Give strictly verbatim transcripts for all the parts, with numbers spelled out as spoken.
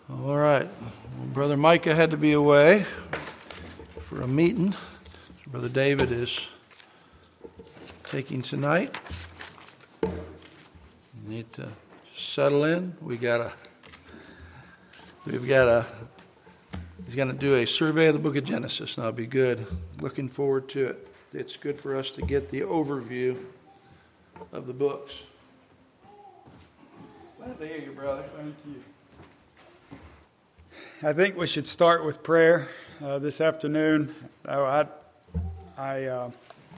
All right. Well, Brother Micah had to be away for a meeting. So Brother David is taking tonight. You need to settle in. We got a. We've got a. He's going to do a survey of the book of Genesis, and that'll be good. Looking forward to it. It's good for us to get the overview of the books. Glad to hear you, brother. Thank you. I think we should start with prayer uh, this afternoon. Oh, I, I, uh,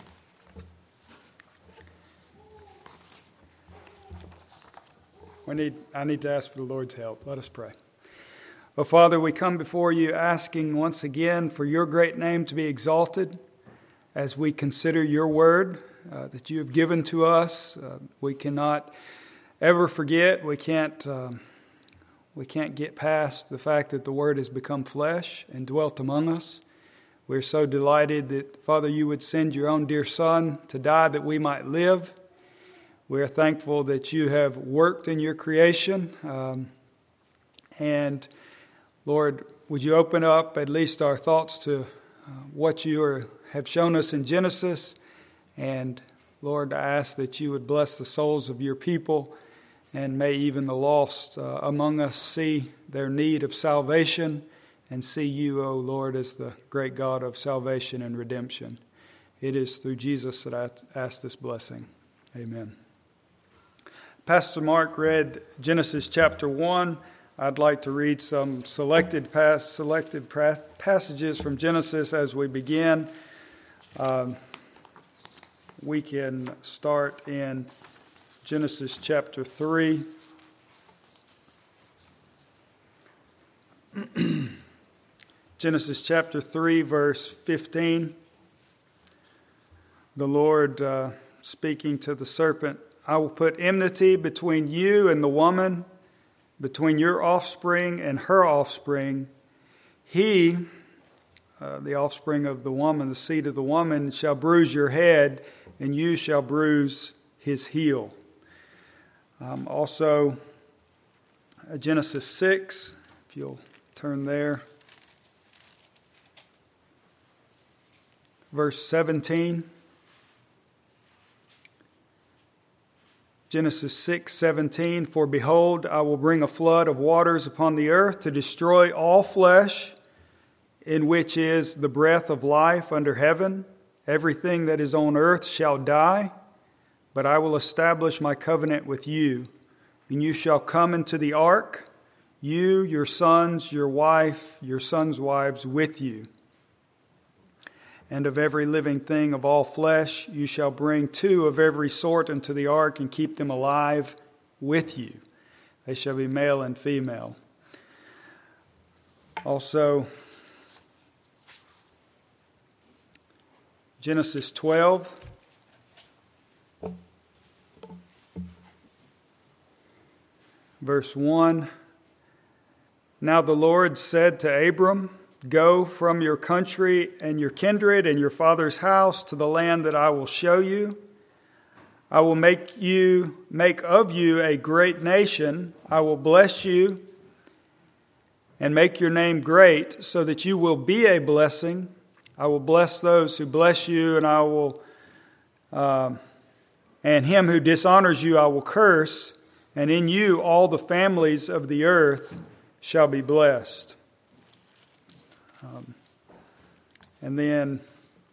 we need. I need to ask for the Lord's help. Let us pray. Oh, Father, we come before you asking once again for your great name to be exalted as we consider your word uh, that you have given to us. Uh, we cannot ever forget. We can't. Um, We can't get past the fact that the Word has become flesh and dwelt among us. We're so delighted that, Father, you would send your own dear Son to die that we might live. We're thankful that you have worked in your creation. Um, and, Lord, would you open up at least our thoughts to uh, what you are, have shown us in Genesis. And, Lord, I ask that you would bless the souls of your people. And may even the lost uh, among us see their need of salvation and see you, O Lord, as the great God of salvation and redemption. It is through Jesus that I ask this blessing. Amen. Pastor Mark read Genesis chapter one. I'd like to read some selected pas- selected pra- passages from Genesis as we begin. Um, we can start in Genesis chapter three. Genesis chapter three, verse fifteen. The Lord uh, speaking to the serpent, I will put enmity between you and the woman, between your offspring and her offspring. He, uh, the offspring of the woman, the seed of the woman, shall bruise your head, and you shall bruise his heel. Um, also, uh, Genesis six, if you'll turn there. Verse seventeen. Genesis six seventeen. For behold, I will bring a flood of waters upon the earth to destroy all flesh, in which is the breath of life under heaven. Everything that is on earth shall die. But I will establish my covenant with you, and you shall come into the ark, you, your sons, your wife, your sons' wives with you. And of every living thing of all flesh, you shall bring two of every sort into the ark and keep them alive with you. They shall be male and female. Also, Genesis twelve. Verse one, Now the Lord said to Abram, Go from your country and your kindred and your father's house to the land that I will show you. I will make you make of you a great nation. I will bless you and make your name great, so that you will be a blessing. I will bless those who bless you, and I will, uh, and him who dishonors you I will curse. And in you all the families of the earth shall be blessed. Um, and then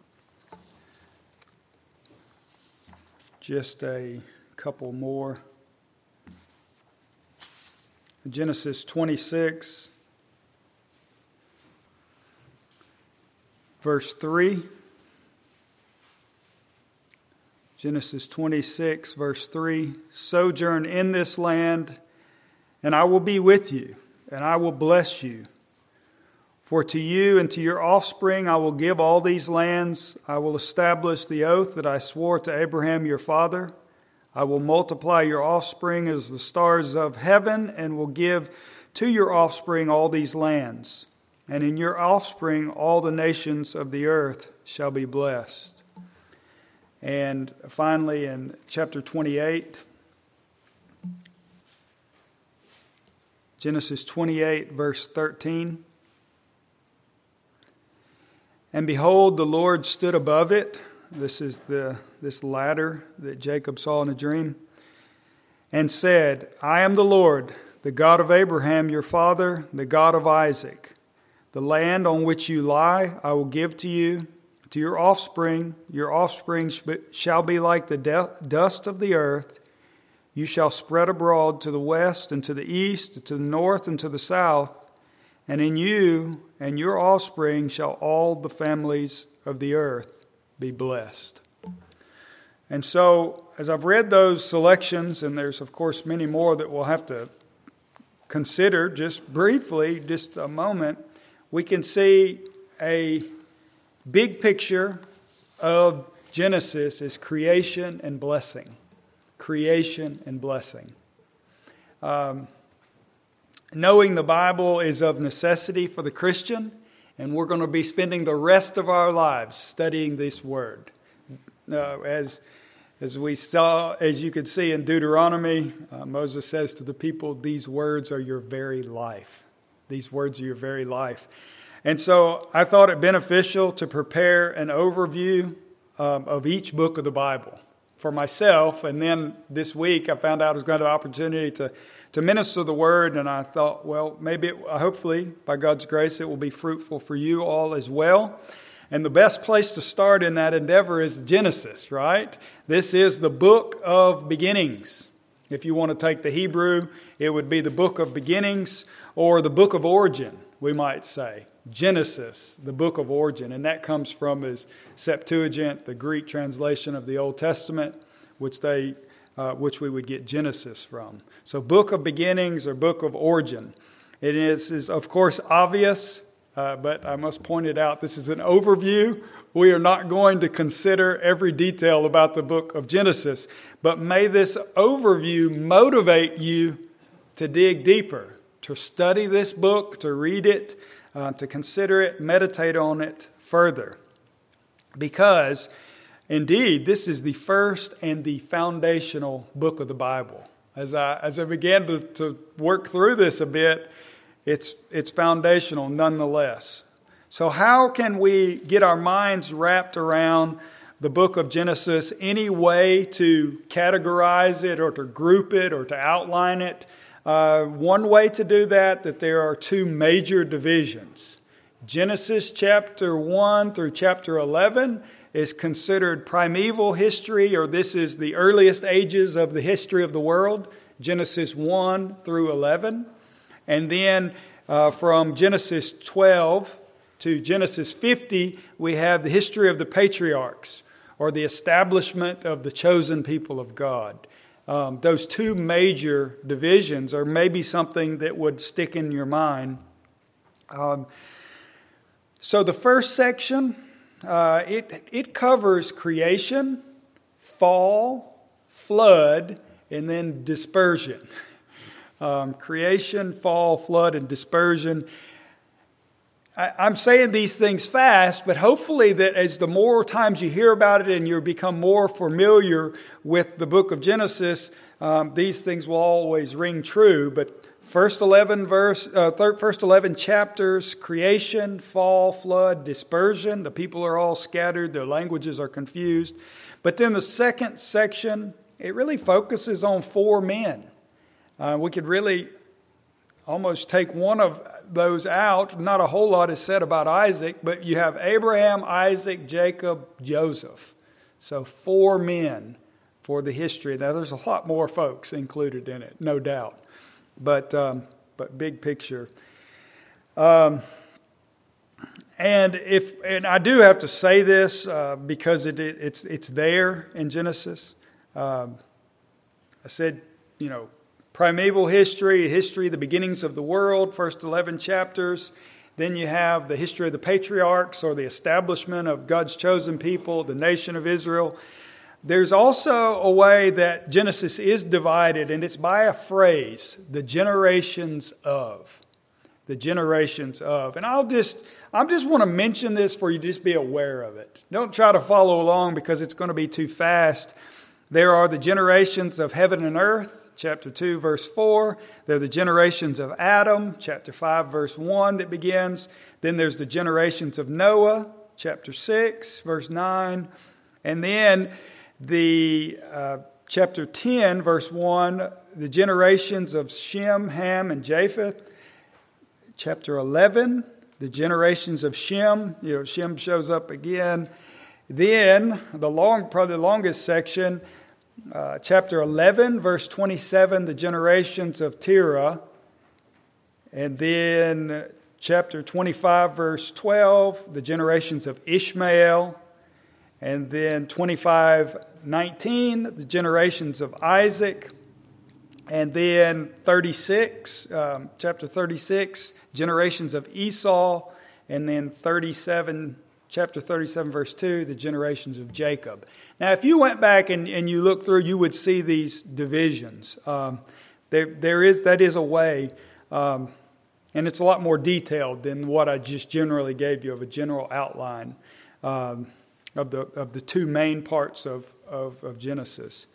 just a couple more. Genesis twenty-six, verse three. Genesis twenty-six, verse three, Sojourn in this land, and I will be with you, and I will bless you. For to you and to your offspring I will give all these lands. I will establish the oath that I swore to Abraham your father. I will multiply your offspring as the stars of heaven, and will give to your offspring all these lands. And in your offspring all the nations of the earth shall be blessed. And finally, in chapter twenty-eight, Genesis twenty-eight, verse thirteen. And behold, the Lord stood above it. This is the this ladder that Jacob saw in a dream. And said, I am the Lord, the God of Abraham your father, the God of Isaac. The land on which you lie I will give to you, to your offspring. Your offspring shall be like the de- dust of the earth. You shall spread abroad to the west and to the east, to the north and to the south. And in you and your offspring shall all the families of the earth be blessed. And so, as I've read those selections, and there's of course many more that we'll have to consider just briefly, just a moment, we can see a big picture of Genesis as creation and blessing. Creation and blessing. Um, knowing the Bible is of necessity for the Christian, and we're going to be spending the rest of our lives studying this word. Uh, as as we saw, as you could see in Deuteronomy, uh, Moses says to the people, these words are your very life. These words are your very life. And so I thought it beneficial to prepare an overview um, of each book of the Bible for myself. And then this week I found out I was going to have an opportunity to, to minister the word. And I thought, well, maybe, it, hopefully, by God's grace, it will be fruitful for you all as well. And the best place to start in that endeavor is Genesis, right? This is the book of beginnings. If you want to take the Hebrew, it would be the book of beginnings or the book of origin, we might say. Genesis, the book of origin. And that comes from his Septuagint, the Greek translation of the Old Testament, which they, uh, which we would get Genesis from. So book of beginnings or book of origin. It is, is of course, obvious. Uh, but I must point it out, this is an overview. We are not going to consider every detail about the book of Genesis. But may this overview motivate you to dig deeper, to study this book, to read it, uh, to consider it, meditate on it further. Because, indeed, this is the first and the foundational book of the Bible. As I, as I began to, to work through this a bit, It's it's foundational nonetheless. So how can we get our minds wrapped around the book of Genesis? Any way to categorize it or to group it or to outline it? Uh, one way to do that, that there are two major divisions. Genesis chapter one through chapter eleven is considered primeval history, or this is the earliest ages of the history of the world. Genesis one through eleven. And then uh, from Genesis twelve to Genesis fifty, we have the history of the patriarchs, or the establishment of the chosen people of God. Um, those two major divisions are maybe something that would stick in your mind. Um, so the first section, uh, it, it covers creation, fall, flood, and then dispersion. Um, creation, fall, flood, and dispersion. I, I'm saying these things fast, but hopefully that as the more times you hear about it and you become more familiar with the book of Genesis, um, these things will always ring true. But first eleven verse, uh, third, first eleven chapters: creation, fall, flood, dispersion. The people are all scattered; their languages are confused. But then the second section, it really focuses on four men. Uh, we could really almost take one of those out. Not a whole lot is said about Isaac, but you have Abraham, Isaac, Jacob, Joseph. So four men for the history. Now there's a lot more folks included in it, no doubt. But um, but big picture. Um, and if and I do have to say this uh, because it, it it's it's there in Genesis. Um, I said, you know. Primeval history, history, the beginnings of the world, first eleven chapters. Then you have the history of the patriarchs, or the establishment of God's chosen people, the nation of Israel. There's also a way that Genesis is divided, and it's by a phrase, the generations of. The generations of. And I'll just, I just want to mention this for you to just be aware of it. Don't try to follow along because it's going to be too fast. There are the generations of heaven and earth. chapter two, verse four. They're the generations of Adam, chapter five, verse one that begins. Then there's the generations of Noah, chapter six, verse nine. And then the uh, chapter ten, verse one, the generations of Shem, Ham, and Japheth. Chapter eleven, the generations of Shem. You know, Shem shows up again. Then, the long, probably the longest section, uh, chapter eleven, verse twenty-seven, the generations of Terah. And then chapter twenty-five, verse twelve, the generations of Ishmael. And then twenty-five, nineteen, the generations of Isaac. And then thirty-six, um, chapter thirty-six, generations of Esau. And then thirty-seven, chapter thirty-seven, verse two, the generations of Jacob. Now, if you went back and, and you looked through, you would see these divisions. Um, there, there is that is a way, um, and it's a lot more detailed than what I just generally gave you of a general outline um, of the of the two main parts of, of, of Genesis.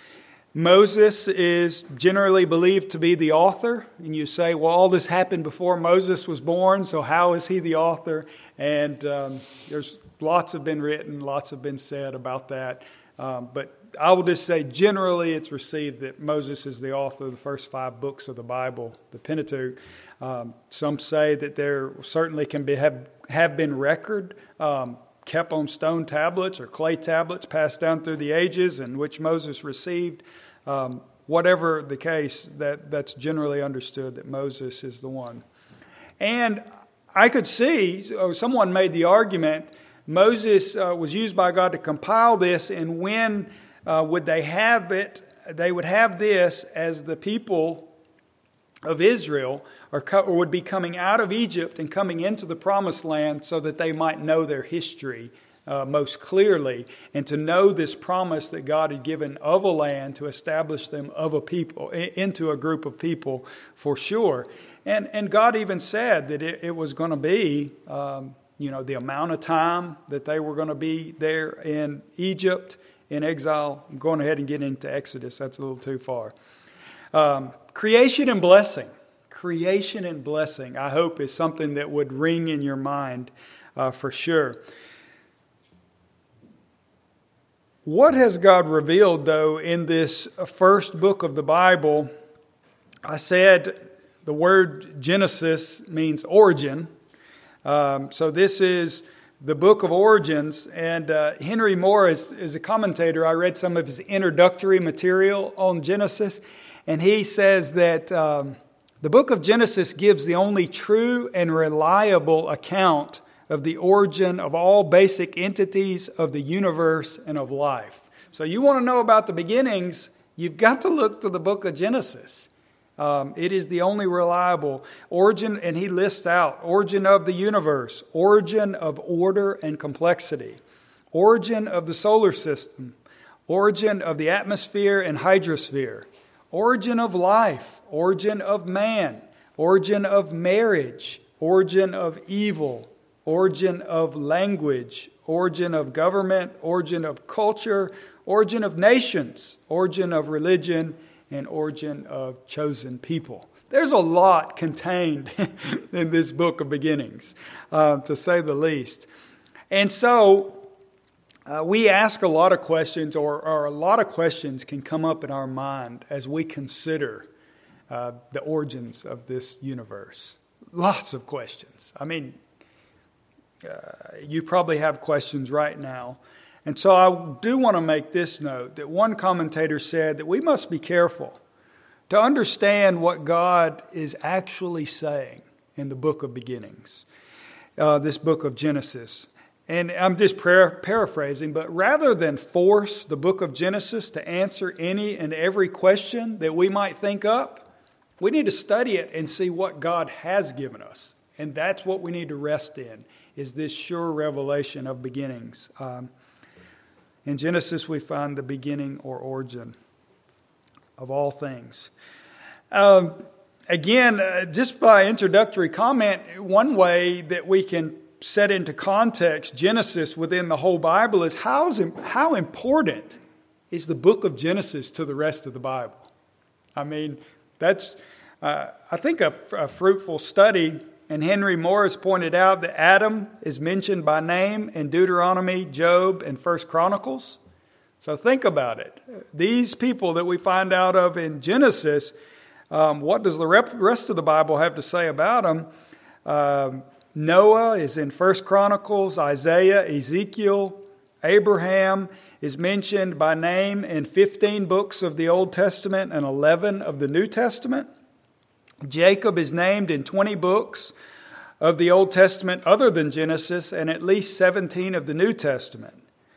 Moses is generally believed to be the author, and you say, well, all this happened before Moses was born, so how is he the author? And um, there's lots have been written, lots have been said about that. Um, but I will just say generally it's received that Moses is the author of the first five books of the Bible, the Pentateuch. Um, some say that there certainly can be have, have been record um, kept on stone tablets or clay tablets passed down through the ages in which Moses received. Um, whatever the case, that, that's generally understood that Moses is the one. And I could see, so someone made the argument, Moses uh, was used by God to compile this, and when uh, would they have it? They would have this as the people of Israel or, co- or would be coming out of Egypt and coming into the promised land so that they might know their history uh, most clearly and to know this promise that God had given of a land to establish them of a people, into a group of people for sure. And and God even said that it, it was going to be, um, you know, the amount of time that they were going to be there in Egypt in exile. I'm going ahead and get into Exodus. That's a little too far. Um, creation and blessing. Creation and blessing, I hope, is something that would ring in your mind uh, for sure. What has God revealed, though, in this first book of the Bible? I said the word Genesis means origin. Um, so this is the book of origins. And uh, Henry Moore is, is a commentator. I read some of his introductory material on Genesis. And he says that um, the book of Genesis gives the only true and reliable account of the origin of all basic entities of the universe and of life. So you want to know about the beginnings, you've got to look to the book of Genesis. Um, it is the only reliable origin, and he lists out origin of the universe, origin of order and complexity, origin of the solar system, origin of the atmosphere and hydrosphere, origin of life, origin of man, origin of marriage, origin of evil, origin of language, origin of government, origin of culture, origin of nations, origin of religion, and origin of chosen people. There's a lot contained in this book of beginnings, uh, to say the least. And so uh, we ask a lot of questions, or, or a lot of questions can come up in our mind as we consider uh, the origins of this universe. Lots of questions. I mean, Uh, you probably have questions right now. And so I do want to make this note that one commentator said that we must be careful to understand what God is actually saying in the book of beginnings, uh, this book of Genesis. And I'm just par- paraphrasing, but rather than force the book of Genesis to answer any and every question that we might think up, we need to study it and see what God has given us. And that's what we need to rest in, is this sure revelation of beginnings. Um, in Genesis, we find the beginning or origin of all things. Um, again, uh, just by introductory comment, one way that we can set into context Genesis within the whole Bible is how, is, how important is the book of Genesis to the rest of the Bible? I mean, that's, uh, I think, a, a fruitful study. And Henry Morris pointed out that Adam is mentioned by name in Deuteronomy, Job, and First Chronicles. So think about it. These people that we find out of in Genesis, um, what does the rest of the Bible have to say about them? Um, Noah is in First Chronicles, Isaiah, Ezekiel, Abraham is mentioned by name in fifteen books of the Old Testament and eleven of the New Testament. Jacob is named in twenty books of the Old Testament other than Genesis and at least seventeen of the New Testament.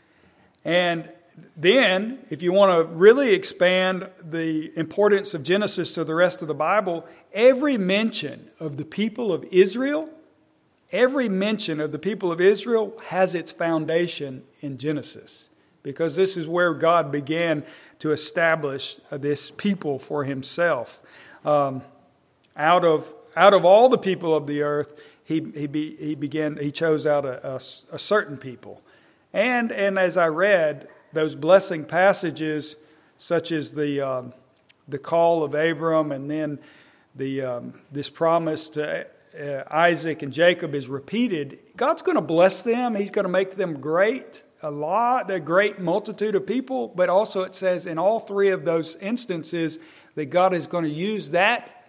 And then, if you want to really expand the importance of Genesis to the rest of the Bible, every mention of the people of Israel, every mention of the people of Israel has its foundation in Genesis, because this is where God began to establish this people for himself. Um, out of out of all the people of the earth, he he, be, he began he chose out a, a, a certain people. And and as I read those blessing passages, such as the um, the call of Abram, and then the um, this promise to uh, Isaac and Jacob is repeated. God's going to bless them. He's going to make them great, a lot, a great multitude of people. But also it says in all three of those instances that God is going to use that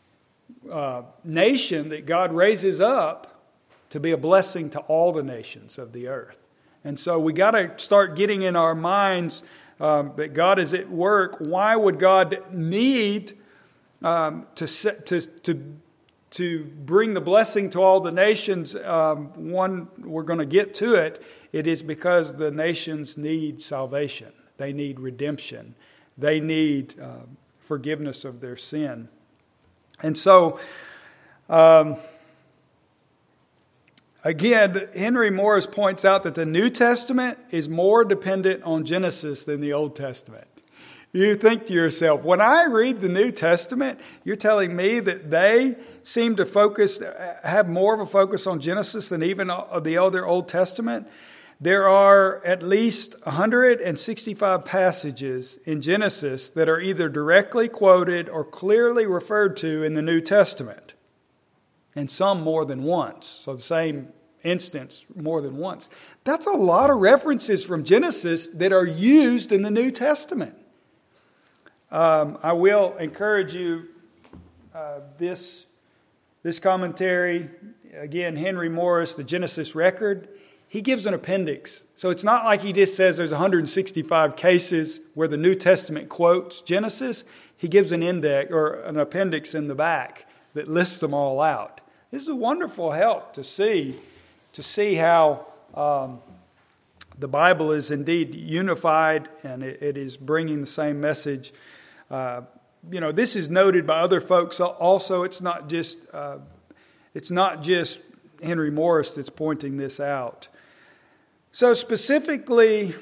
uh, nation that God raises up to be a blessing to all the nations of the earth. And so we got to start getting in our minds um, that God is at work. Why would God need um, to to to to bring the blessing to all the nations? Um, one, we're going to get to it. It is because the nations need salvation. They need redemption. They need uh, forgiveness of their sin. And so, Um, Again, Henry Morris points out that the New Testament is more dependent on Genesis than the Old Testament. You think to yourself, when I read the New Testament, you're telling me that they seem to focus, have more of a focus on Genesis than even the other Old Testament? There are at least one hundred sixty-five passages in Genesis that are either directly quoted or clearly referred to in the New Testament. And some more than once. So the same instance more than once. That's a lot of references from Genesis that are used in the New Testament. Um, I will encourage you, uh, this, this commentary, again, Henry Morris, the Genesis Record, he gives an appendix. So it's not like he just says there's one hundred sixty-five cases where the New Testament quotes Genesis. He gives an index or an appendix in the back that lists them all out. This is a wonderful help to see, to see how um, the Bible is indeed unified and it, it is bringing the same message. Uh, you know, this is noted by other folks also. It's not just uh, it's not just Henry Morris that's pointing this out. So specifically,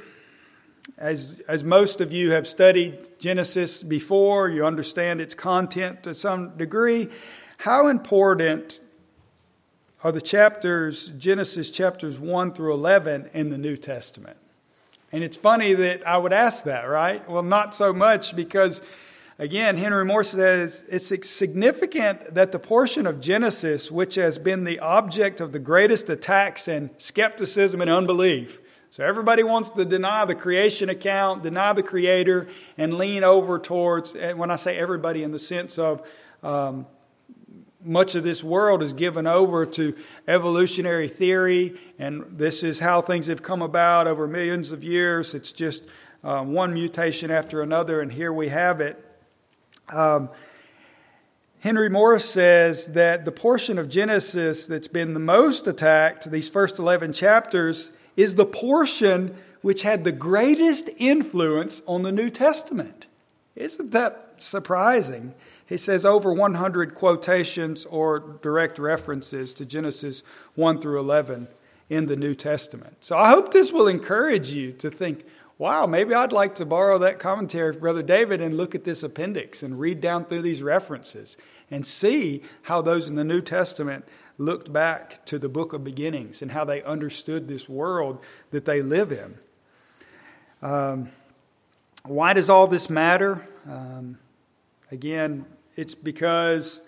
as as most of you have studied Genesis before, you understand its content to some degree. How important are the chapters, Genesis chapters one through eleven in the New Testament? And it's funny that I would ask that, right? Well, not so much because, again, Henry Morris says it's significant that the portion of Genesis which has been the object of the greatest attacks and skepticism and unbelief. So everybody wants to deny the creation account, deny the Creator, and lean over towards, and when I say everybody in the sense of um, much of this world is given over to evolutionary theory, and this is how things have come about over millions of years. It's just uh, one mutation after another, and here we have it. Um, Henry Morris says that the portion of Genesis that's been the most attacked, these first eleven chapters, is the portion which had the greatest influence on the New Testament. Isn't that surprising? He says over one hundred quotations or direct references to Genesis one through eleven in the New Testament. So I hope this will encourage you to think, wow, maybe I'd like to borrow that commentary from Brother David and look at this appendix and read down through these references and see how those in the New Testament looked back to the book of beginnings and how they understood this world that they live in. Um, why does all this matter? Um, Again, it's because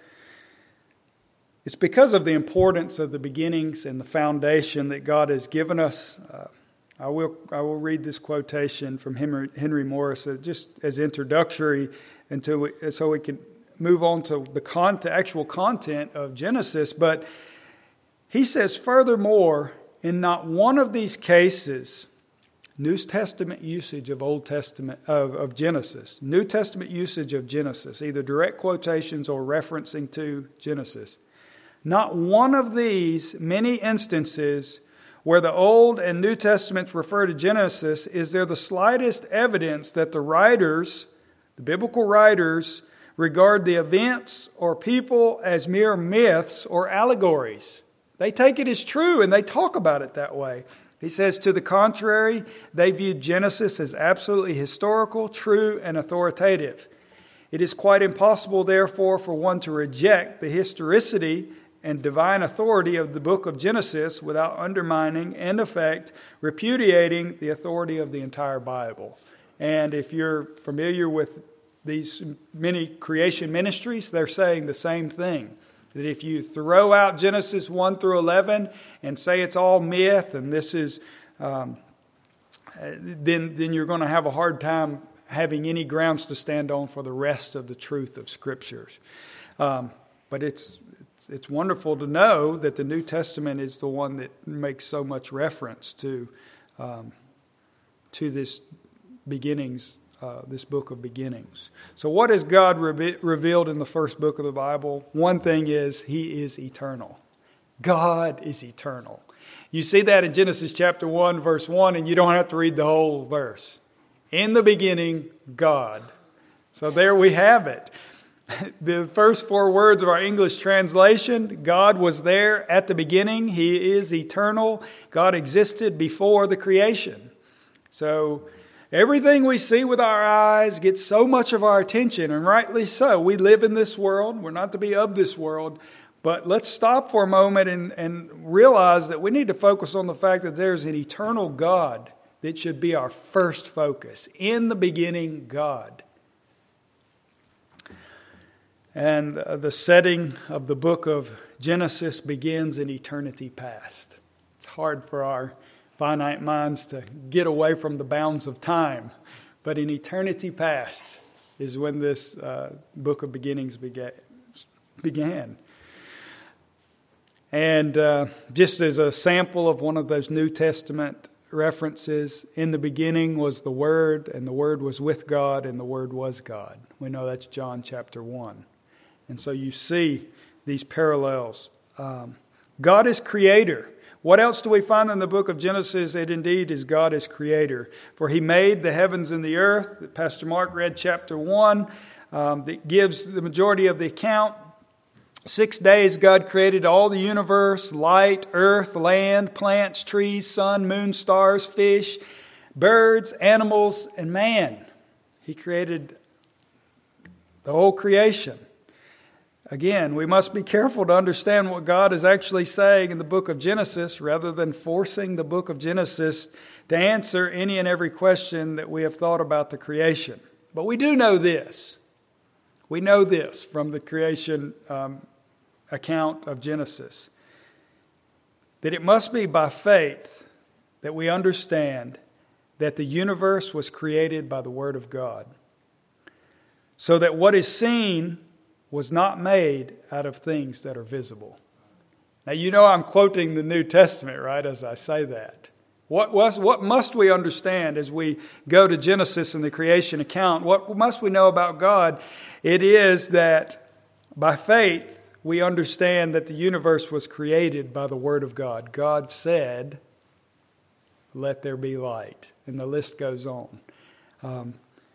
it's because of the importance of the beginnings and the foundation that God has given us. Uh, I will I will read this quotation from Henry, Henry Morris uh, just as introductory until we, so we can move on to the content, actual content of Genesis. But he says, furthermore, in not one of these cases, New Testament usage of Old Testament of, of Genesis, New Testament usage of Genesis, either direct quotations or referencing to Genesis. Not one of these many instances where the Old and New Testaments refer to Genesis is there the slightest evidence that the writers, the biblical writers, regard the events or people as mere myths or allegories. They take it as true and they talk about it that way. He says, to the contrary, they viewed Genesis as absolutely historical, true, and authoritative. It is quite impossible, therefore, for one to reject the historicity and divine authority of the book of Genesis without undermining, in effect, repudiating the authority of the entire Bible. And if you're familiar with these many creation ministries, they're saying the same thing. That if you throw out Genesis one through eleven and say it's all myth and this is, um, then, then you're going to have a hard time having any grounds to stand on for the rest of the truth of Scriptures. Um, but it's, it's it's wonderful to know that the New Testament is the one that makes so much reference to um, to this beginnings. Uh, this book of beginnings. So what has God re- revealed in the first book of the Bible? One thing is, He is eternal. God is eternal. You see that in Genesis chapter one, verse one, and you don't have to read the whole verse. In the beginning, God. So there we have it. The first four words of our English translation, God was there at the beginning. He is eternal. God existed before the creation. So everything we see with our eyes gets so much of our attention, and rightly so. We live in this world. We're not to be of this world. But let's stop for a moment and, and realize that we need to focus on the fact that there's an eternal God that should be our first focus. In the beginning, God. And the setting of the book of Genesis begins in eternity past. It's hard for our finite minds to get away from the bounds of time. But in eternity past is when this uh, book of beginnings began. began. And uh, just as a sample of one of those New Testament references, in the beginning was the Word, and the Word was with God, and the Word was God. We know that's John chapter one. And so you see these parallels. Um, God is creator. What else do we find in the book of Genesis? It indeed is God is creator. For He made the heavens and the earth. Pastor Mark read chapter one. Um, that gives the majority of the account. Six days God created all the universe, light, earth, land, plants, trees, sun, moon, stars, fish, birds, animals, and man. He created the whole creation. Again, we must be careful to understand what God is actually saying in the book of Genesis rather than forcing the book of Genesis to answer any and every question that we have thought about the creation. But we do know this. We know this from the creation um, account of Genesis, that it must be by faith that we understand that the universe was created by the Word of God, so that what is seen was not made out of things that are visible. Now, you know I'm quoting the New Testament, right, as I say that. What, was, what must we understand as we go to Genesis and the creation account? What must we know about God? It is that by faith, we understand that the universe was created by the Word of God. God said, "Let there be light." And the list goes on. Um,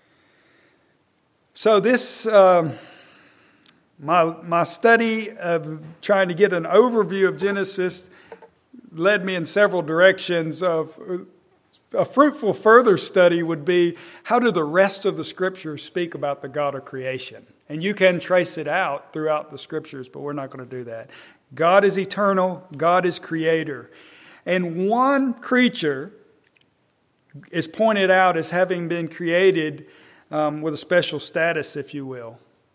so this... Um, My my study of trying to get an overview of Genesis led me in several directions. Of a fruitful further study would be, how do the rest of the Scriptures speak about the God of creation? And you can trace it out throughout the Scriptures, but we're not going to do that. God is eternal. God is creator. And one creature is pointed out as having been created um, with a special status, if you will.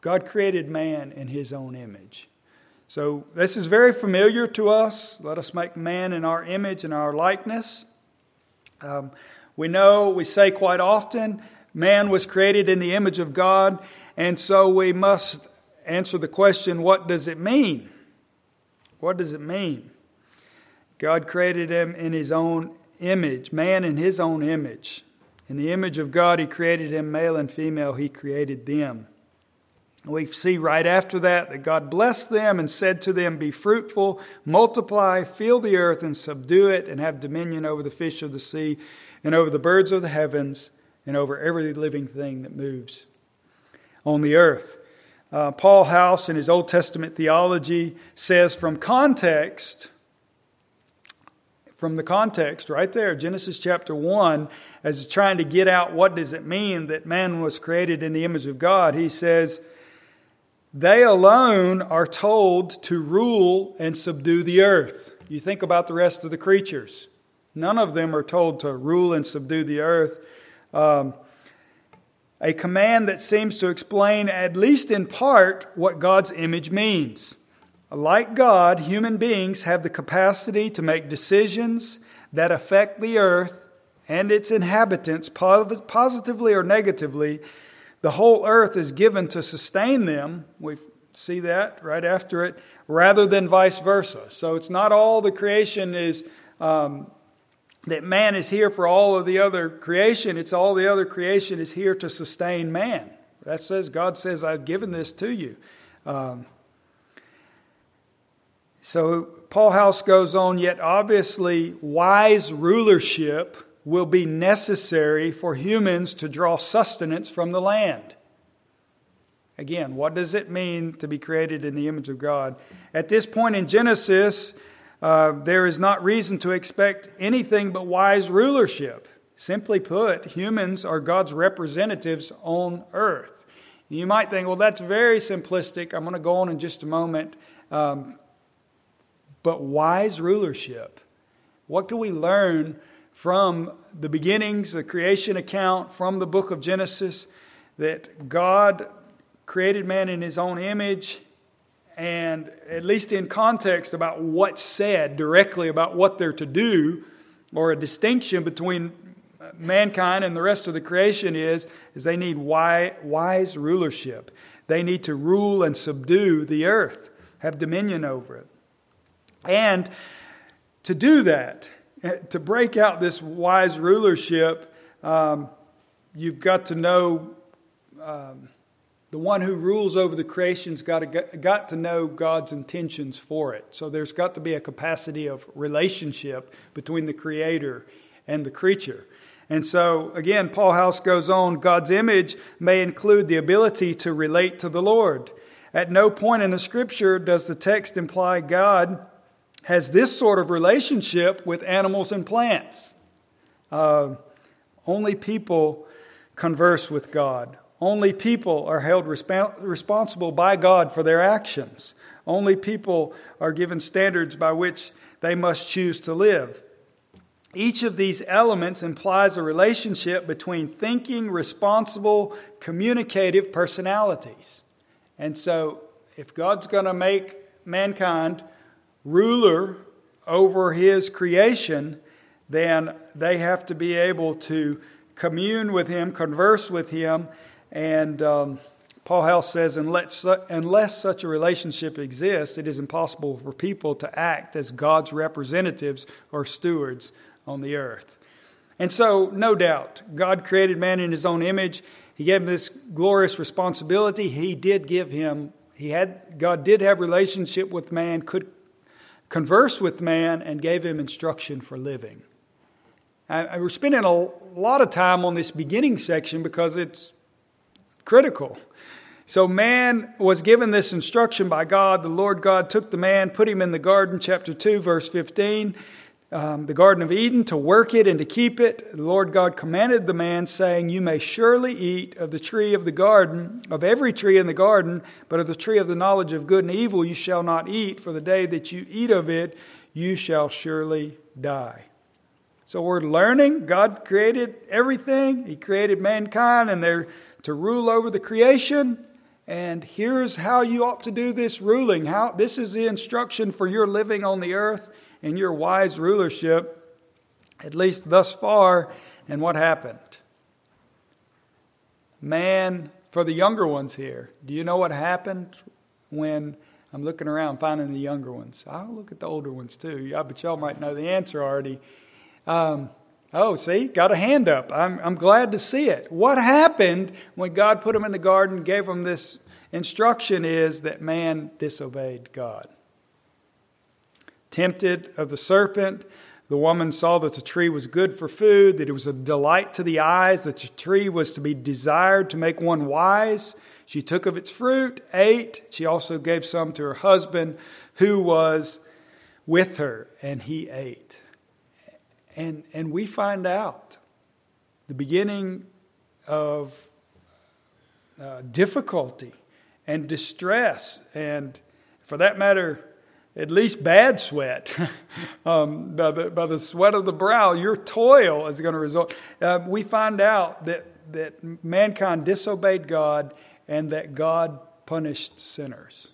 God created man in his own image. So this is very familiar to us. Let us make man in our image and our likeness. Um, we know, we say quite often, man was created in the image of God. And so we must answer the question, what does it mean? What does it mean? God created him in his own image, man in his own image. In the image of God, he created him, male and female, he created them. We see right after that that God blessed them and said to them, be fruitful, multiply, fill the earth and subdue it, and have dominion over the fish of the sea and over the birds of the heavens and over every living thing that moves on the earth. Uh, Paul House, in his Old Testament theology, says from context, from the context right there, Genesis chapter one, as he's trying to get out what does it mean that man was created in the image of God, he says, they alone are told to rule and subdue the earth. You think about the rest of the creatures. None of them are told to rule and subdue the earth. Um, a command that seems to explain, at least in part, what God's image means. Like God, human beings have the capacity to make decisions that affect the earth and its inhabitants positively or negatively. The whole earth is given to sustain them. We see that right after it, rather than vice versa. So it's not all the creation is, um, that man is here for all of the other creation. It's all the other creation is here to sustain man. That says, God says, I've given this to you. Um, so Paul House goes on, yet obviously wise rulership will be necessary for humans to draw sustenance from the land. Again, what does it mean to be created in the image of God? At this point in Genesis, uh, there is not reason to expect anything but wise rulership. Simply put, humans are God's representatives on earth. You might think, well, that's very simplistic. I'm going to go on in just a moment. Um, but wise rulership. What do we learn from the beginnings, the creation account, from the book of Genesis, that God created man in his own image, and at least in context about what's said directly about what they're to do, or a distinction between mankind and the rest of the creation is, is they need wise rulership. They need to rule and subdue the earth, have dominion over it. And to do that, to break out this wise rulership, um, you've got to know um, the one who rules over the creation's got to got to know God's intentions for it. So there's got to be a capacity of relationship between the Creator and the creature. And so, again, Paul House goes on, God's image may include the ability to relate to the Lord. At no point in the Scripture does the text imply God has this sort of relationship with animals and plants. Uh, only people converse with God. Only people are held resp- responsible by God for their actions. Only people are given standards by which they must choose to live. Each of these elements implies a relationship between thinking, responsible, communicative personalities. And so, if God's going to make mankind ruler over his creation, then they have to be able to commune with him, converse with him. And um, Paul House says, unless, unless such a relationship exists, it is impossible for people to act as God's representatives or stewards on the earth. And so, no doubt, God created man in his own image. He gave him this glorious responsibility. He did give him, he had, God did have relationship with man, could converse with man, and gave him instruction for living. And we're spending a lot of time on this beginning section because it's critical. So man was given this instruction by God. The Lord God took the man, put him in the garden, chapter two, verse fifteen, um, the Garden of Eden, to work it and to keep it. The Lord God commanded the man, saying, you may surely eat of the tree of the garden, of every tree in the garden, but of the tree of the knowledge of good and evil you shall not eat, for the day that you eat of it, you shall surely die. So we're learning. God created everything. He created mankind, and they're to rule over the creation. And here's how you ought to do this ruling. How this is the instruction for your living on the earth and your wise rulership, at least thus far. And what happened? Man, for the younger ones here, do you know what happened when I'm looking around finding the younger ones? I'll look at the older ones too. Yeah, but y'all might know the answer already. Um, oh, see, got a hand up. I'm, I'm glad to see it. What happened when God put them in the garden, gave them this instruction is that man disobeyed God. Tempted of the serpent, the woman saw that the tree was good for food, that it was a delight to the eyes, that the tree was to be desired to make one wise. She took of its fruit, ate. She also gave some to her husband who was with her, and he ate. And, and we find out the beginning of uh, difficulty and distress, and for that matter, at least bad sweat. um, by, the, by the sweat of the brow, your toil is going to result. Uh, we find out that, that mankind disobeyed God and that God punished sinners.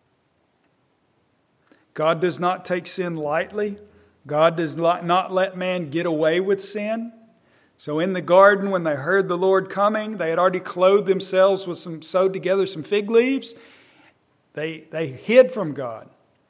God does not take sin lightly. God does not let man get away with sin. So in the garden, when they heard the Lord coming, they had already clothed themselves with some, sewed together some fig leaves. They, they hid from God.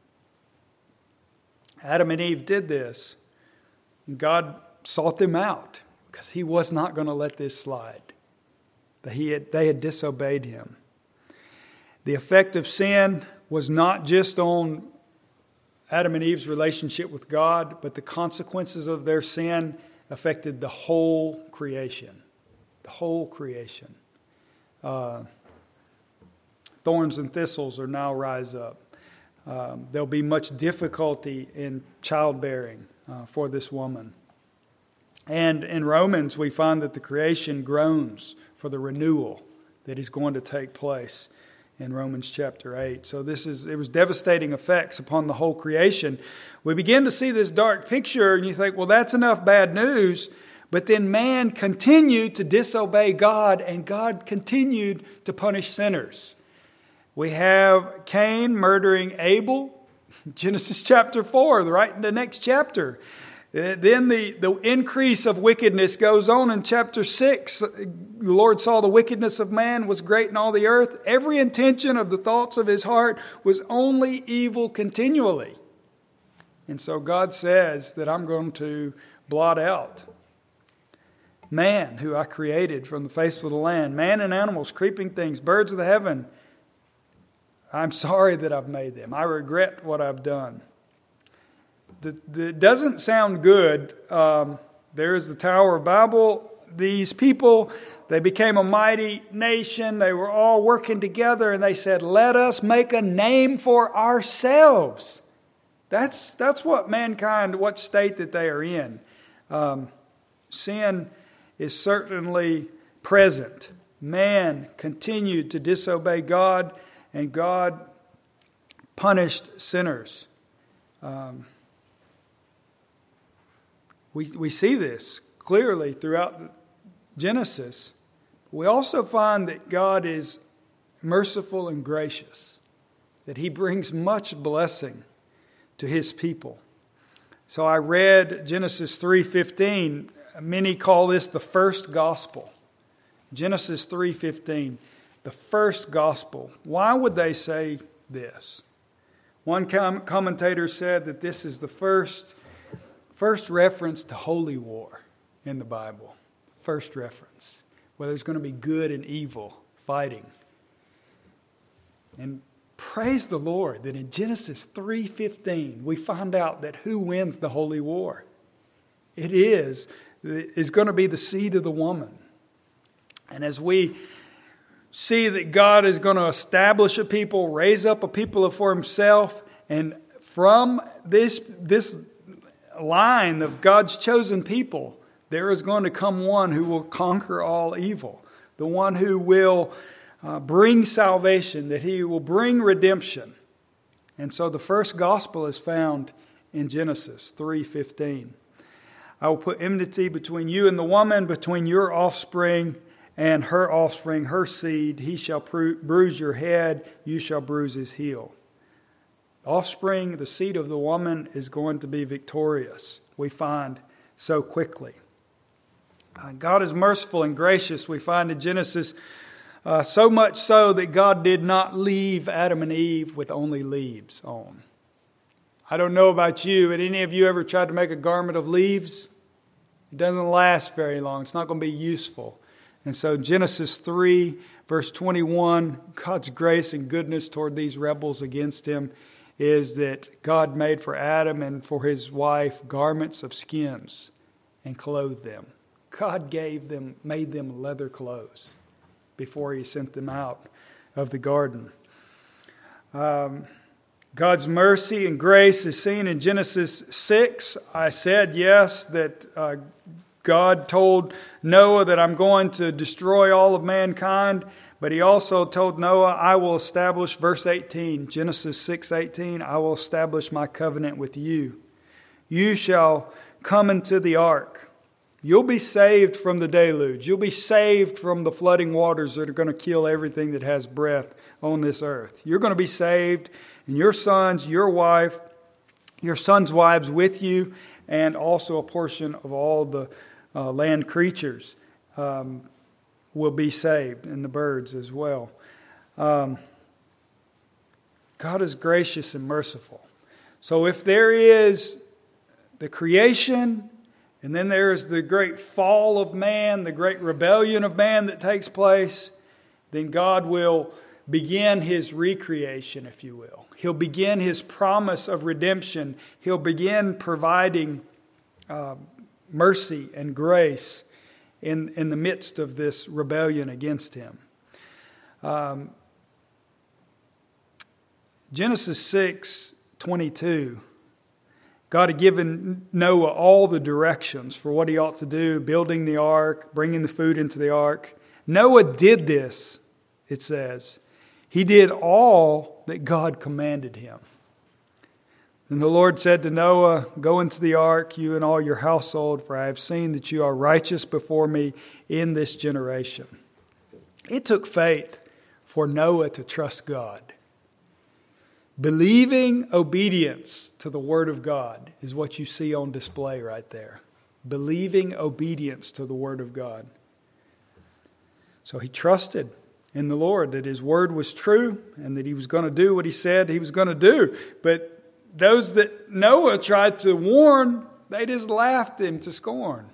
Adam and Eve did this. And God sought them out because he was not going to let this slide. That he had, they had disobeyed him. The effect of sin was not just on Adam and Eve's relationship with God, but the consequences of their sin affected the whole creation. The whole creation. Uh, thorns and thistles are now rise up. Um, there'll be much difficulty in childbearing uh, for this woman. And in Romans, we find that the creation groans for the renewal that is going to take place in Romans chapter eight. So this is it was devastating effects upon the whole creation. We begin to see this dark picture, and you think, well, that's enough bad news. But then man continued to disobey God, and God continued to punish sinners. We have Cain murdering Abel, Genesis chapter four, right in the next chapter. Then the, the increase of wickedness goes on in chapter six. The Lord saw the wickedness of man was great in all the earth. Every intention of the thoughts of his heart was only evil continually. And so God says that I'm going to blot out man, who I created from the face of the land, man and animals, creeping things, birds of the heaven. I'm sorry that I've made them. I regret what I've done. It doesn't sound good. Um, there is the Tower of Babel. These people, they became a mighty nation. They were all working together, and they said, let us make a name for ourselves. That's, that's what mankind, what state that they are in. Um, sin is certainly present. Man continued to disobey God, and God punished sinners. Um, we, we see this clearly throughout Genesis. We also find that God is merciful and gracious, that He brings much blessing to His people. So I read Genesis three fifteen. Many call this the first gospel. Genesis three fifteen, the first gospel. Why would they say this? One com- commentator said that this is the first, first reference to holy war in the Bible. First reference, where there's going to be good and evil fighting. And praise the Lord that in Genesis three fifteen we find out that who wins the holy war. It is, is going to be the seed of the woman. And as we see that God is going to establish a people, raise up a people for Himself, and from this, this line of God's chosen people, there is going to come one who will conquer all evil. The one who will uh, bring salvation, that He will bring redemption. And so the first gospel is found in Genesis three fifteen. I will put enmity between you and the woman, between your offspring and her offspring, her seed, he shall bruise your head, you shall bruise his heel. The offspring, the seed of the woman, is going to be victorious, we find so quickly. Uh, God is merciful and gracious, we find in Genesis, uh, so much so that God did not leave Adam and Eve with only leaves on. I don't know about you, but any of you ever tried to make a garment of leaves? It doesn't last very long. It's not going to be useful. And so Genesis three, verse twenty-one, God's grace and goodness toward these rebels against him is that God made for Adam and for his wife garments of skins and clothed them. God gave them, made them leather clothes before he sent them out of the garden. Um, God's mercy and grace is seen in Genesis six. I said, yes, that uh, God told Noah that I'm going to destroy all of mankind, but he also told Noah, I will establish, verse eighteen, Genesis six eighteen, I will establish my covenant with you. You shall come into the ark. You'll be saved from the deluge. You'll be saved from the flooding waters that are going to kill everything that has breath on this earth. You're going to be saved, and your sons, your wife, your sons' wives with you, and also a portion of all the uh, land creatures um, will be saved, and the birds as well. Um, God is gracious and merciful. So if there is the creation, and then there is the great fall of man, the great rebellion of man that takes place, then God will begin his recreation, if you will. He'll begin his promise of redemption. He'll begin providing uh, mercy and grace in, in the midst of this rebellion against him. Um, Genesis six twenty-two. God had given Noah all the directions for what he ought to do, building the ark, bringing the food into the ark. Noah did this, it says. He did all that God commanded him. And the Lord said to Noah, go into the ark, you and all your household, for I have seen that you are righteous before me in this generation. It took faith for Noah to trust God. Believing obedience to the Word of God is what you see on display right there. Believing obedience to the Word of God. So he trusted in the Lord that His Word was true and that He was going to do what He said He was going to do. But those that Noah tried to warn, they just laughed Him to scorn.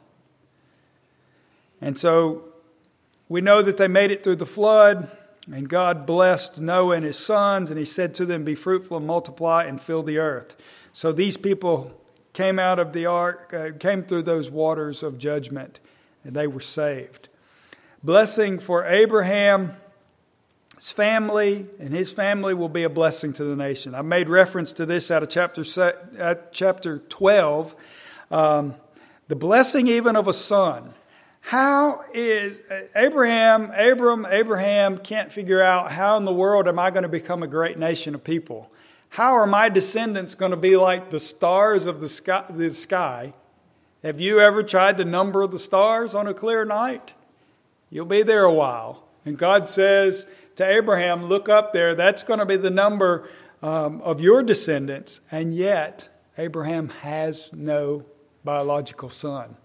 And so we know that they made it through the flood. And God blessed Noah and his sons, and He said to them, be fruitful and multiply and fill the earth. So these people came out of the ark, uh, came through those waters of judgment, and they were saved. Blessing for Abraham, his family, and his family will be a blessing to the nation. I made reference to this out of chapter, uh, chapter twelve. Um, the blessing even of a son. How is Abraham, Abram, Abraham can't figure out how in the world am I going to become a great nation of people? How are my descendants going to be like the stars of the sky, the sky? Have you ever tried to number the stars on a clear night? You'll be there a while. And God says to Abraham, look up there, that's going to be the number um, of your descendants. And yet, Abraham has no biological son.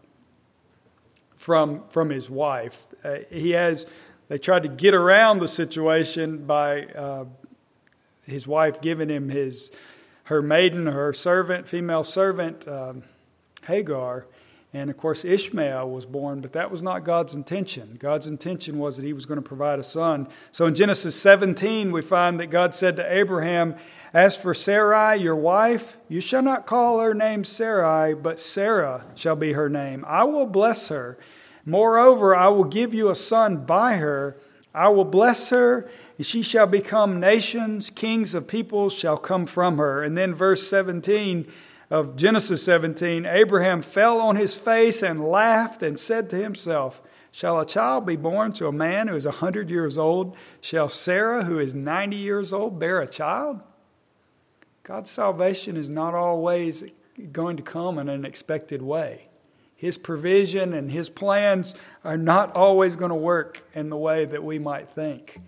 From from his wife. Uh, he has, they tried to get around the situation by uh, his wife giving him his her maiden, her servant, female servant, um, Hagar. And of course Ishmael was born, but that was not God's intention. God's intention was that He was going to provide a son. So in Genesis seventeen we find that God said to Abraham, as for Sarai, your wife, you shall not call her name Sarai, but Sarah shall be her name. I will bless her. Moreover, I will give you a son by her. I will bless her, and she shall become nations. Kings of peoples shall come from her. And then verse seventeen of Genesis seventeen, Abraham fell on his face and laughed and said to himself, shall a child be born to a man who is a hundred years old? Shall Sarah, who is ninety years old, bear a child? God's salvation is not always going to come in an expected way. His provision and His plans are not always going to work in the way that we might think.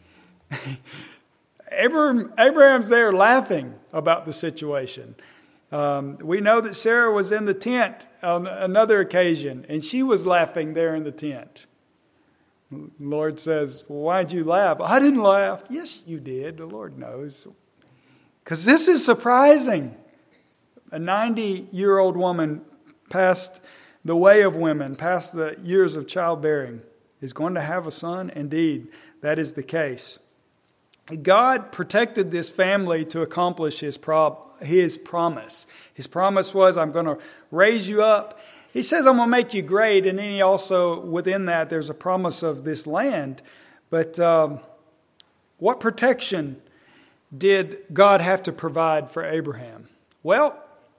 Abraham, Abraham's there laughing about the situation. Um, we know that Sarah was in the tent on another occasion, and she was laughing there in the tent. The Lord says, well, why'd you laugh? I didn't laugh. Yes, you did. The Lord knows. Because this is surprising. A ninety-year-old woman past the way of women, past the years of childbearing, is going to have a son. Indeed, that is the case. God protected this family to accomplish his, pro- his promise. His promise was, I'm going to raise you up. He says, I'm going to make you great. And then he also, within that, there's a promise of this land. But um, what protection did God have to provide for Abraham? Well,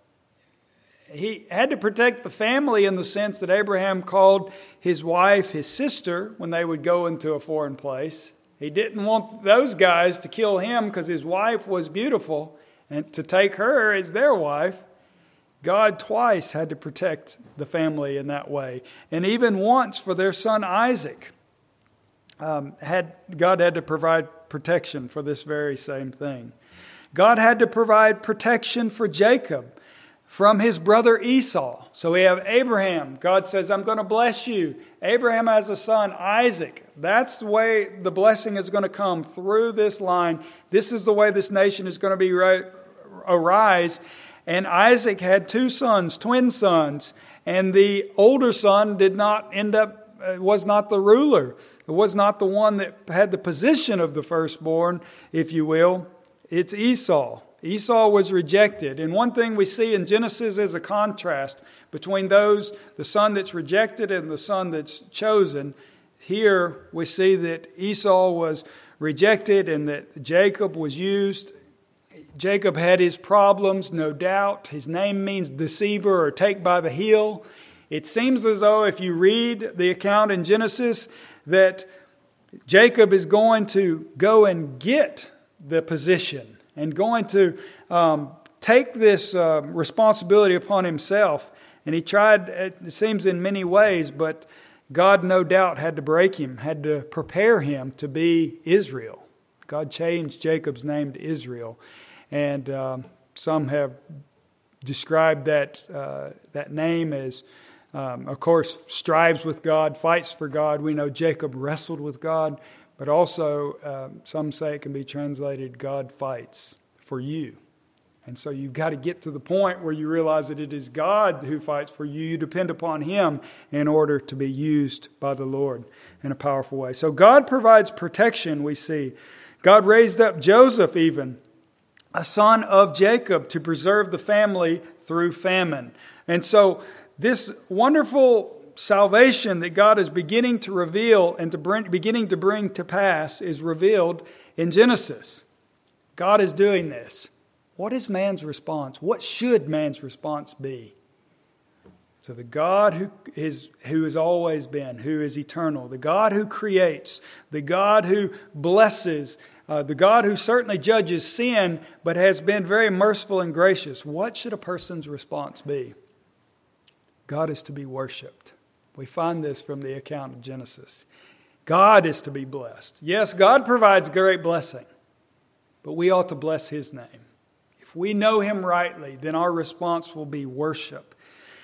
he had to protect the family in the sense that Abraham called his wife his sister when they would go into a foreign place. He didn't want those guys to kill him because his wife was beautiful and to take her as their wife. God twice had to protect the family in that way. And even once for their son Isaac, um, had God had to provide protection for this very same thing. God had to provide protection for Jacob from his brother Esau. So we have Abraham. God says, I'm going to bless you. Abraham has a son, Isaac. That's the way the blessing is going to come through this line. This is the way this nation is going to be ri- arise. And Isaac had two sons, twin sons. And the older son did not end up, uh, was not the ruler. It was not the one that had the position of the firstborn, if you will. It's Esau. Esau was rejected. And one thing we see in Genesis is a contrast between those, the son that's rejected and the son that's chosen. Here we see that Esau was rejected and that Jacob was used. Jacob had his problems, no doubt. His name means deceiver or take by the heel. It seems as though if you read the account in Genesis that Jacob is going to go and get the position and going to um, take this uh, responsibility upon himself. And he tried, it seems in many ways, but God no doubt had to break him, had to prepare him to be Israel. God changed Jacob's name to Israel. And um, some have described that, uh, that name as, um, of course, strives with God, fights for God. We know Jacob wrestled with God. But also, uh, some say it can be translated, God fights for you. And so you've got to get to the point where you realize that it is God who fights for you. You depend upon Him in order to be used by the Lord in a powerful way. So God provides protection, we see. God raised up Joseph even, a son of Jacob, to preserve the family through famine. And so this wonderful salvation that God is beginning to reveal and to bring, beginning to bring to pass is revealed in Genesis. God is doing this. What is man's response? What should man's response be? So the God who is who has always been, who is eternal, the God who creates, the God who blesses, uh, the God who certainly judges sin, but has been very merciful and gracious. What should a person's response be? God is to be worshipped. We find this from the account of Genesis. God is to be blessed. Yes, God provides great blessing, but we ought to bless His name. If we know Him rightly, then our response will be worship.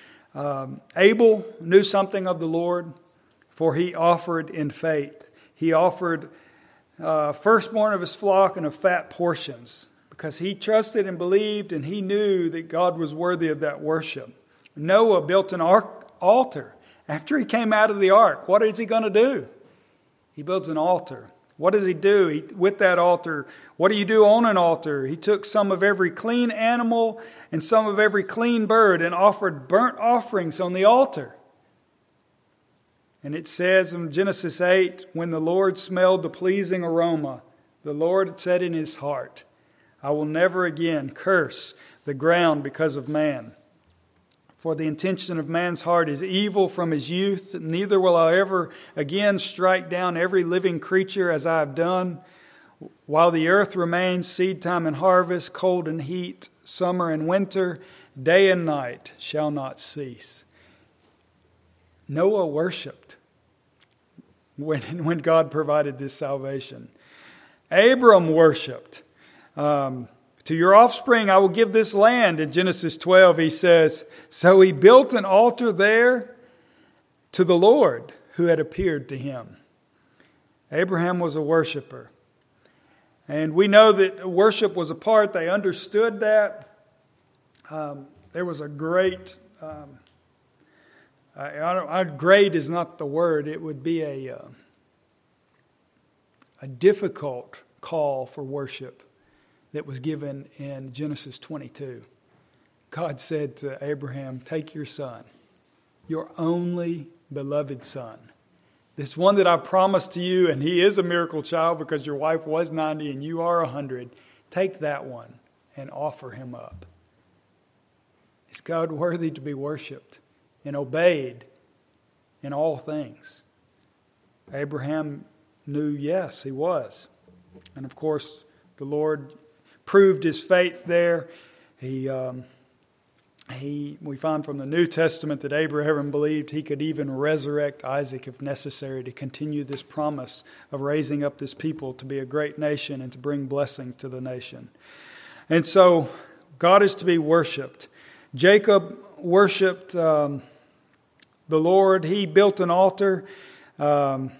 Um, Abel knew something of the Lord, for he offered in faith. He offered uh, firstborn of his flock and of fat portions, because he trusted and believed, and he knew that God was worthy of that worship. Noah built an ark, altar. After he came out of the ark, what is he going to do? He builds an altar. What does he do? He, with that altar, what do you do on an altar? He took some of every clean animal and some of every clean bird and offered burnt offerings on the altar. And it says in Genesis eight, when the Lord smelled the pleasing aroma, the Lord said in His heart, I will never again curse the ground because of man. For the intention of man's heart is evil from his youth, neither will I ever again strike down every living creature as I have done. While the earth remains, seed time and harvest, cold and heat, summer and winter, day and night shall not cease. Noah worshiped when, when God provided this salvation. Abram worshiped. Um, to your offspring I will give this land. In Genesis twelve he says, so he built an altar there to the Lord who had appeared to him. Abraham was a worshiper. And we know that worship was a part. They understood that. Um, there was a great, um, I, I don't, I, great is not the word. It would be a, uh, a difficult call for worship that was given in Genesis twenty-two. God said to Abraham, take your son, your only beloved son. This one that I promised to you, and he is a miracle child because your wife was ninety and you are one hundred. Take that one and offer him up. Is God worthy to be worshiped and obeyed in all things? Abraham knew, yes, he was. And of course, the Lord proved his faith there. He, um, he, we find from the New Testament that Abraham believed he could even resurrect Isaac if necessary to continue this promise of raising up this people to be a great nation and to bring blessings to the nation. And so God is to be worshipped. Jacob worshipped um, the Lord. He built an altar. Um,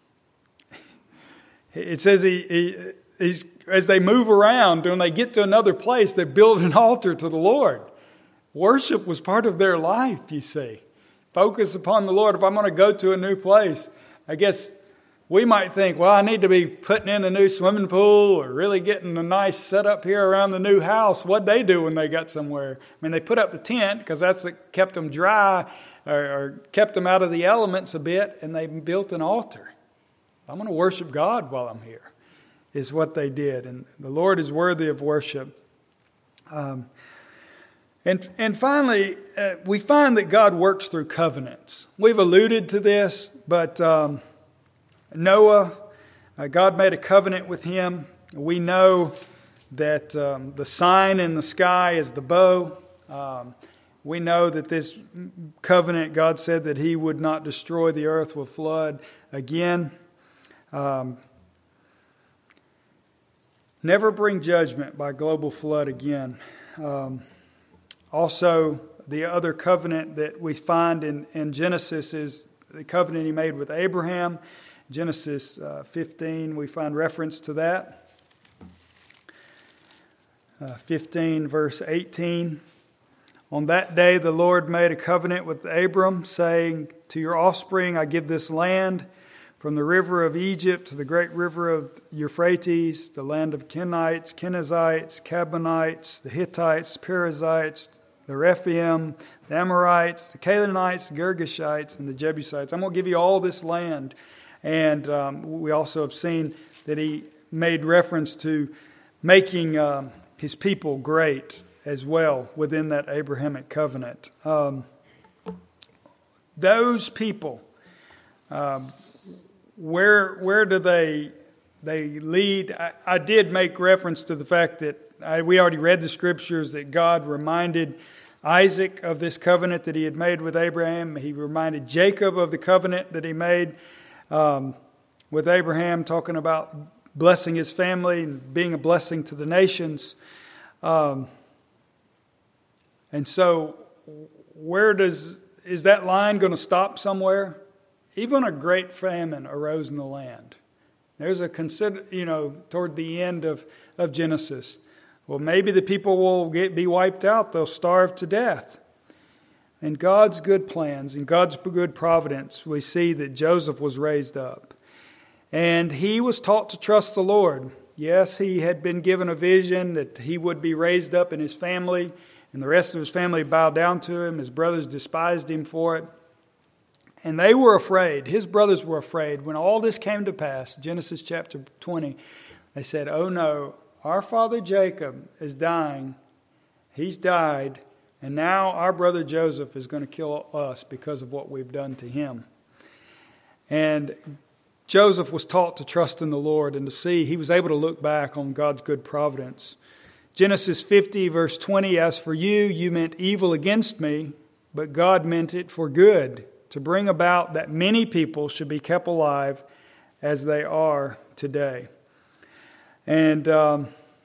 it says he, he he's, as they move around, when they get to another place, they build an altar to the Lord. Worship was part of their life, you see. Focus upon the Lord. If I'm going to go to a new place, I guess we might think, well, I need to be putting in a new swimming pool or really getting a nice setup here around the new house. What'd they do when they got somewhere? I mean, they put up the tent because that's what kept them dry or, or kept them out of the elements a bit, and they built an altar. I'm going to worship God while I'm here, is what they did. And the Lord is worthy of worship. Um, and, and finally, uh, we find that God works through covenants. We've alluded to this, but um, Noah, uh, God made a covenant with him. We know that um, the sign in the sky is the bow. Um, we know that this covenant, God said that he would not destroy the earth with flood again. Um, never bring judgment by global flood again. Um, also, the other covenant that we find in, in Genesis is the covenant he made with Abraham. Genesis uh, fifteen, we find reference to that. Uh, fifteen, verse eighteen. On that day the Lord made a covenant with Abram, saying, to your offspring I give this land, from the river of Egypt to the great river of Euphrates, the land of Kenites, Kenizzites, Canaanites, the Hittites, Perizzites, the Rephaim, the Amorites, the Canaanites, the Girgashites, and the Jebusites. I'm going to give you all this land. And um, we also have seen that he made reference to making um, his people great as well within that Abrahamic covenant. Um, those people, um, where where do they they lead? I, I did make reference to the fact that I, we already read the scriptures that God reminded Isaac of this covenant that he had made with Abraham. He reminded Jacob of the covenant that he made um, with Abraham, talking about blessing his family and being a blessing to the nations. Um, and so where does is that line going to stop somewhere? Even a great famine arose in the land. There's a consider, you know, toward the end of, of Genesis. Well, maybe the people will get, be wiped out. They'll starve to death. In God's good plans, in God's good providence, we see that Joseph was raised up. And he was taught to trust the Lord. Yes, he had been given a vision that he would be raised up in his family, and the rest of his family bowed down to him. His brothers despised him for it. And they were afraid. His brothers were afraid. When all this came to pass, Genesis chapter twenty, they said, oh no, our father Jacob is dying. He's died. And now our brother Joseph is going to kill us because of what we've done to him. And Joseph was taught to trust in the Lord and to see. He was able to look back on God's good providence. Genesis fifty, verse twenty, as for you, you meant evil against me, but God meant it for good, to bring about that many people should be kept alive as they are today. And um,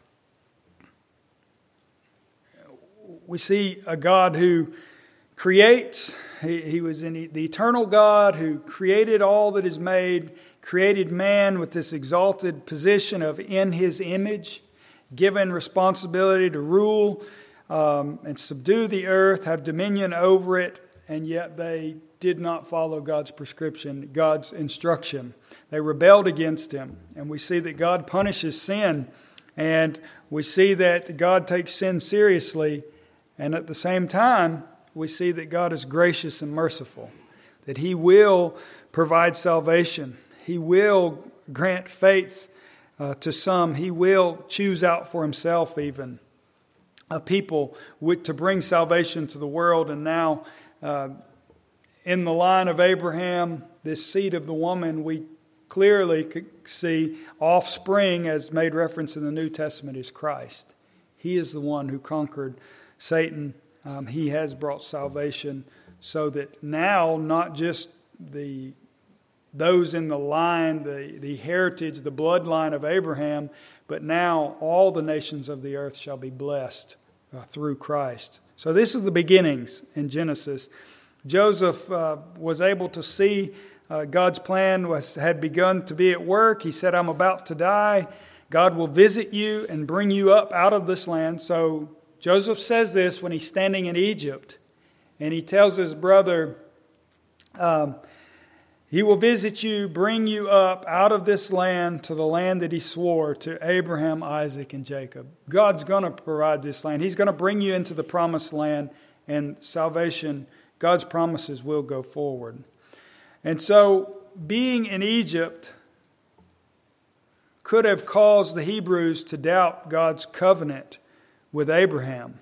we see a God who creates. He, he was in the eternal God who created all that is made, created man with this exalted position of in his image, given responsibility to rule um, and subdue the earth, have dominion over it, and yet they did not follow God's prescription, God's instruction. They rebelled against him. And we see that God punishes sin. And we see that God takes sin seriously. And at the same time, we see that God is gracious and merciful. That he will provide salvation. He will grant faith uh, to some. He will choose out for himself even a people with, to bring salvation to the world. And now uh, in the line of Abraham, this seed of the woman, we clearly see offspring, as made reference in the New Testament, is Christ. He is the one who conquered Satan. Um, he has brought salvation so that now not just the those in the line, the, the heritage, the bloodline of Abraham, but now all the nations of the earth shall be blessed uh, through Christ. So this is the beginnings in Genesis. Joseph uh, was able to see uh, God's plan was had begun to be at work. He said, I'm about to die. God will visit you and bring you up out of this land. So Joseph says this when he's standing in Egypt. And he tells his brother, um, he will visit you, bring you up out of this land to the land that he swore to Abraham, Isaac, and Jacob. God's going to provide this land. He's going to bring you into the promised land, and salvation, God's promises will go forward. And so being in Egypt could have caused the Hebrews to doubt God's covenant with Abraham.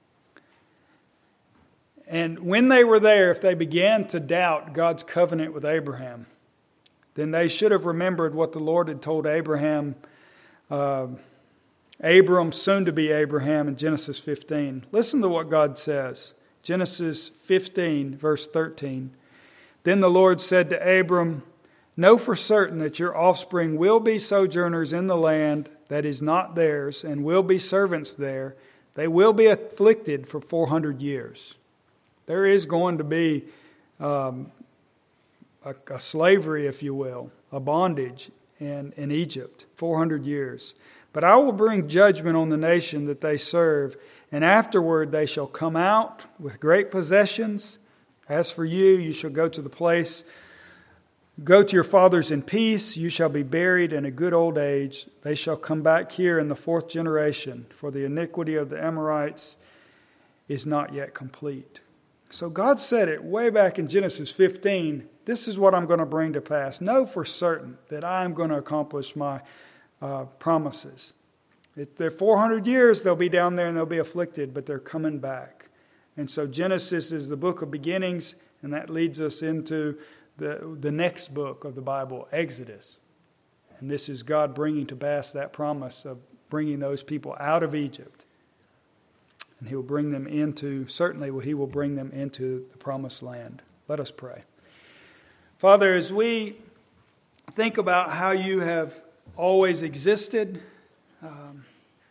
And when they were there, if they began to doubt God's covenant with Abraham, then they should have remembered what the Lord had told Abraham, uh, Abram, soon to be Abraham, in Genesis fifteen. Listen to what God says. Genesis fifteen, verse thirteen. Then the Lord said to Abram, know for certain that your offspring will be sojourners in the land that is not theirs, and will be servants there. They will be afflicted for four hundred years. There is going to be um, a, a slavery, if you will, a bondage in, in Egypt, four hundred years. But I will bring judgment on the nation that they serve, and afterward they shall come out with great possessions. As for you, you shall go to the place, go to your fathers in peace. You shall be buried in a good old age. They shall come back here in the fourth generation, for the iniquity of the Amorites is not yet complete. So God said it way back in Genesis fifteen, this is what I'm going to bring to pass. Know for certain that I am going to accomplish my uh, promises. If they're four hundred years, they'll be down there and they'll be afflicted, but they're coming back. And so Genesis is the book of beginnings, and that leads us into the, the next book of the Bible, Exodus. And this is God bringing to pass that promise of bringing those people out of Egypt. And he will bring them into, certainly he will bring them into the promised land. Let us pray. Father, as we think about how you have always existed, um,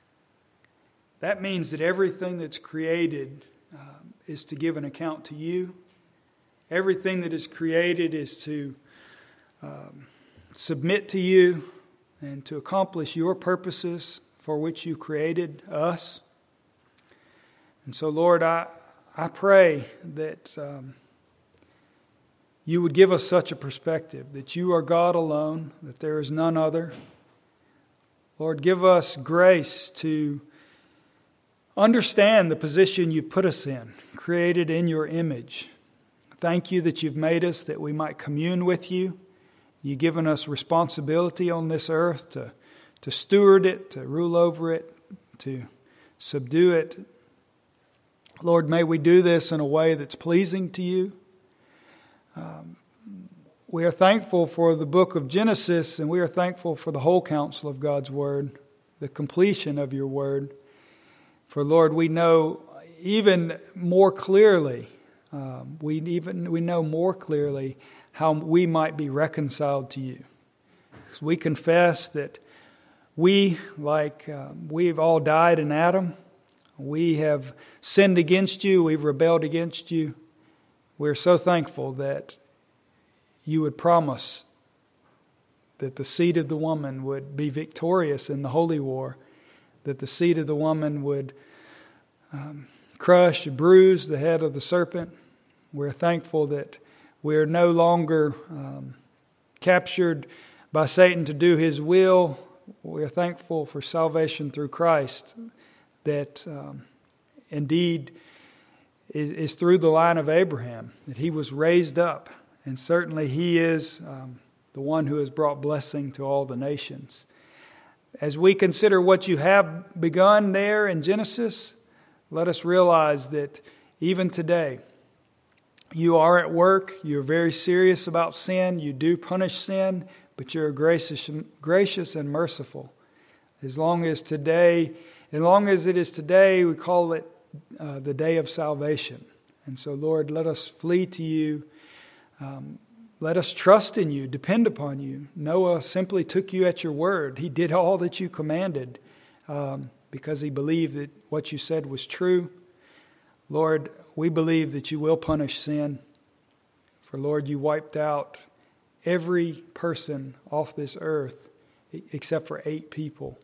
that means that everything that's created um, is to give an account to you. Everything that is created is to um, submit to you and to accomplish your purposes for which you created us. And so, Lord, I, I pray that um, you would give us such a perspective, that you are God alone, that there is none other. Lord, give us grace to understand the position you put us in, created in your image. Thank you that you've made us that we might commune with you. You've given us responsibility on this earth to, to steward it, to rule over it, to subdue it. Lord, may we do this in a way that's pleasing to you. Um, we are thankful for the book of Genesis, and we are thankful for the whole counsel of God's Word, the completion of your Word. For, Lord, we know even more clearly um, we even we know more clearly how we might be reconciled to you. So we confess that we, like um, we've all died in Adam, we have sinned against you, we've rebelled against you. We're so thankful that you would promise that the seed of the woman would be victorious in the holy war, that the seed of the woman would um, crush, bruise the head of the serpent. We're thankful that we're no longer um, captured by Satan to do his will. We're thankful for salvation through Christ, that um, indeed is, is through the line of Abraham, that he was raised up. And certainly he is um, the one who has brought blessing to all the nations. As we consider what you have begun there in Genesis, let us realize that even today, you are at work. You're very serious about sin. You do punish sin, but you're gracious, gracious and merciful. As long as today, as long as it is today, we call it uh, the day of salvation. And so, Lord, let us flee to you. Um, let us trust in you, depend upon you. Noah simply took you at your word. He did all that you commanded um, because he believed that what you said was true. Lord, we believe that you will punish sin. For, Lord, you wiped out every person off this earth except for eight people.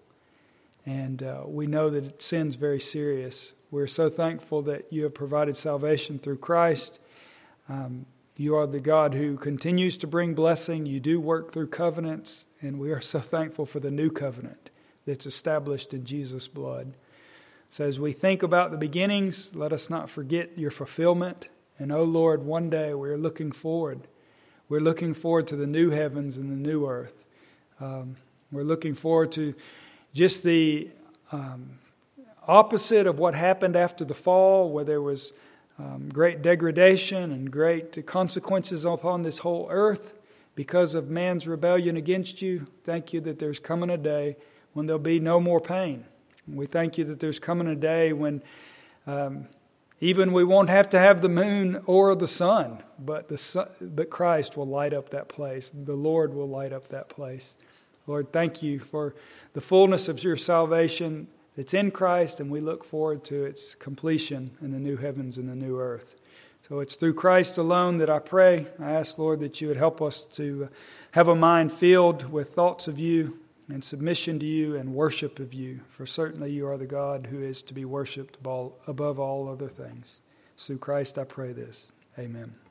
And uh, we know that sin's very serious. We're so thankful that you have provided salvation through Christ. Um, you are the God who continues to bring blessing. You do work through covenants, and we are so thankful for the new covenant that's established in Jesus' blood. So as we think about the beginnings, let us not forget your fulfillment. And, oh Lord, one day we're looking forward. We're looking forward to the new heavens and the new earth. Um, we're looking forward to just the um, opposite of what happened after the fall, where there was um, great degradation and great consequences upon this whole earth because of man's rebellion against you. Thank you that there's coming a day when there'll be no more pain. We thank you that there's coming a day when um, even we won't have to have the moon or the sun, but the sun, but Christ will light up that place. The Lord will light up that place. Lord, thank you for the fullness of your salvation that's in Christ, and we look forward to its completion in the new heavens and the new earth. So it's through Christ alone that I pray. I ask, Lord, that you would help us to have a mind filled with thoughts of you and submission to you and worship of you. For certainly you are the God who is to be worshipped above all other things. Through Christ I pray this. Amen.